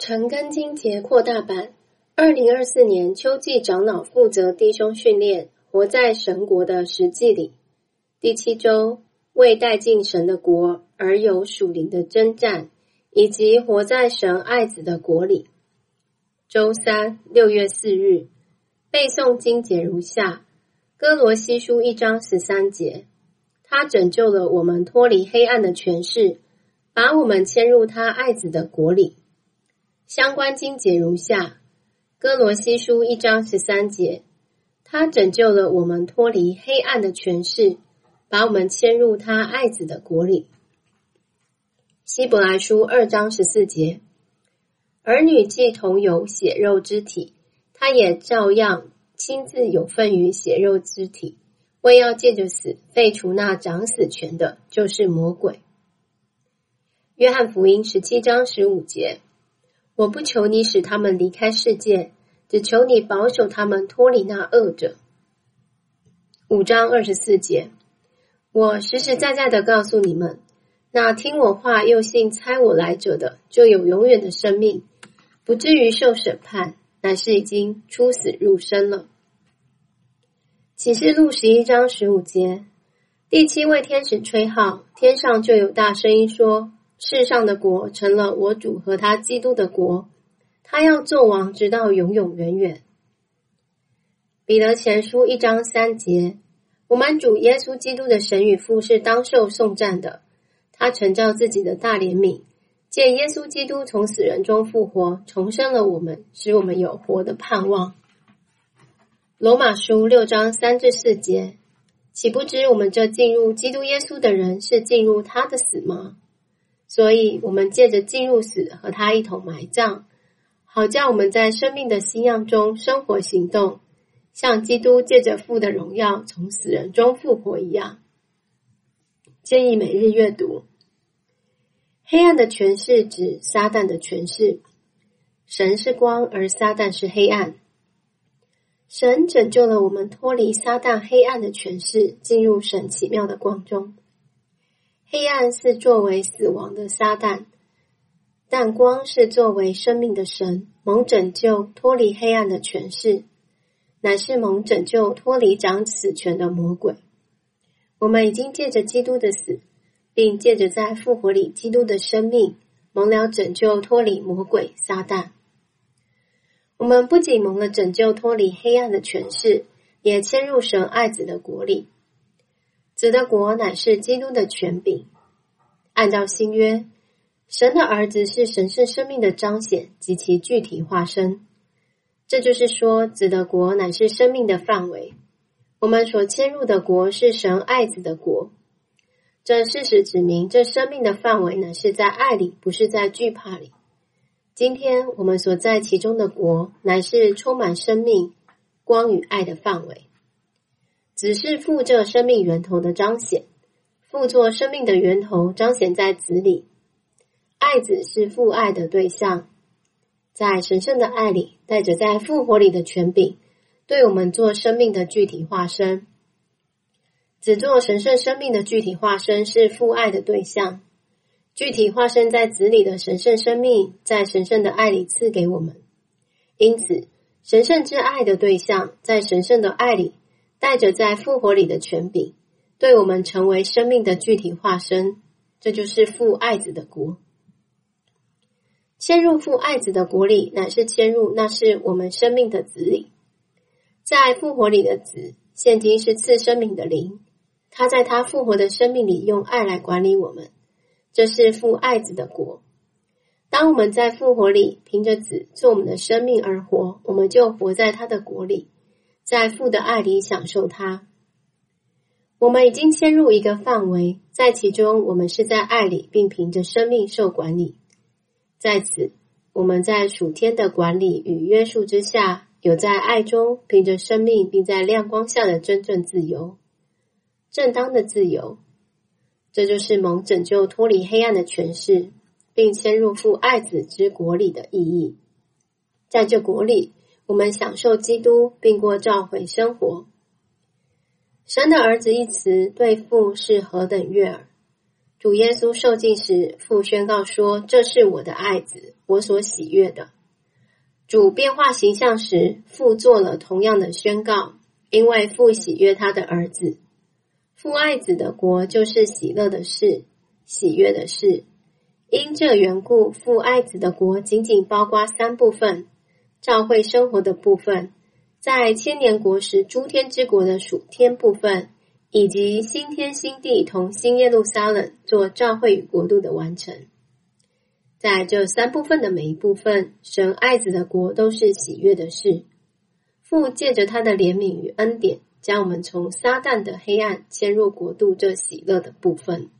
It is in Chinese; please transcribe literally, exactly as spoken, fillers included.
陈根金节扩大版，二零二四年秋季长老负责弟兄训练，活在神国的实际里。第七周，为带进神的国而有属灵的征战，以及活在神爱子的国里。周三，六月四日，背诵经节如下：哥罗西书一章十三节，他拯救了我们脱离黑暗的权势，把我们迁入他爱子的国里。相关经节如下：哥罗西书一章十三节，他拯救了我们脱离黑暗的权势，把我们迁入他爱子的国里。希伯来书二章十四节，儿女既同有血肉之体，他也照样亲自有份于血肉之体，为要借着死废除那掌死权的，就是魔鬼。约翰福音十七章十五节，我不求你使他们离开世界，只求你保守他们脱离那恶者。五章二十四节，我实实在在的告诉你们，那听我话又信差我来者的，就有永远的生命，不至于受审判，乃是已经出死入生了。启示录十一章十五节，第七位天使吹号，天上就有大声音说，世上的国成了我主和他基督的国，他要做王直到永永远远。彼得前书一章三节，我们主耶稣基督的神与父是当受颂赞的，他承照自己的大怜悯，借耶稣基督从死人中复活，重生了我们，使我们有活的盼望。罗马书六章三至四节，岂不知我们这进入基督耶稣的人是进入他的死吗？所以我们借着进入死和他一同埋葬，好叫我们在生命的新样中生活行动，像基督借着父的荣耀从死人中复活一样。建议每日阅读。黑暗的权势指撒旦的权势，神是光而撒旦是黑暗。神拯救了我们脱离撒旦黑暗的权势，进入神奇妙的光中。黑暗是作为死亡的撒旦，但光是作为生命的神，蒙拯救脱离黑暗的权势，乃是蒙拯救脱离掌死权的魔鬼。我们已经借着基督的死，并借着在复活里基督的生命，蒙了拯救脱离魔鬼撒旦。我们不仅蒙了拯救脱离黑暗的权势，也迁入神爱子的国里。子的国乃是基督的权柄。按照新约，神的儿子是神圣生命的彰显及其具体化身。这就是说，子的国乃是生命的范围。我们所迁入的国是神爱子的国。这事实指明，这生命的范围乃是在爱里，不是在惧怕里。今天我们所在其中的国，乃是充满生命、光与爱的范围。子是父这生命源头的彰显，父作生命的源头彰显在子里。爱子是父爱的对象，在神圣的爱里，带着在复活里的权柄，对我们做生命的具体化身。子作神圣生命的具体化身是父爱的对象，具体化身在子里的神圣生命，在神圣的爱里赐给我们。因此，神圣之爱的对象，在神圣的爱里，带着在复活里的权柄，对我们成为生命的具体化身，这就是父爱子的国。迁入父爱子的国里，乃是迁入那是我们生命的子里。在复活里的子，现今是赐生命的灵，他在他复活的生命里用爱来管理我们，这是父爱子的国。当我们在复活里凭着子做我们的生命而活，我们就活在他的国里，在父的爱里享受他。我们已经迁入一个范围，在其中我们是在爱里，并凭着生命受管理。在此，我们在属天的管理与约束之下，有在爱中凭着生命，并在亮光下的真正自由，正当的自由。这就是蒙拯救脱离黑暗的权势，并迁入父爱子之国里的意义。在这国里，我们享受基督，并过召回生活。神的儿子一词对父是何等悦耳， 主耶稣受浸时，父宣告说：这是我的爱子，我所喜悦的。主变化形象时，父做了同样的宣告，因为父喜悦他的儿子。父爱子的国就是喜乐的事，喜悦的事。因这缘故，父爱子的国仅仅包括三部分：教会生活的部分，在千年国时诸天之国的属天部分，以及新天新地同新耶路撒冷做教会与国度的完成。在这三部分的每一部分，神爱子的国都是喜悦的事。父借着他的怜悯与恩典，将我们从撒旦的黑暗迁入国度这喜乐的部分。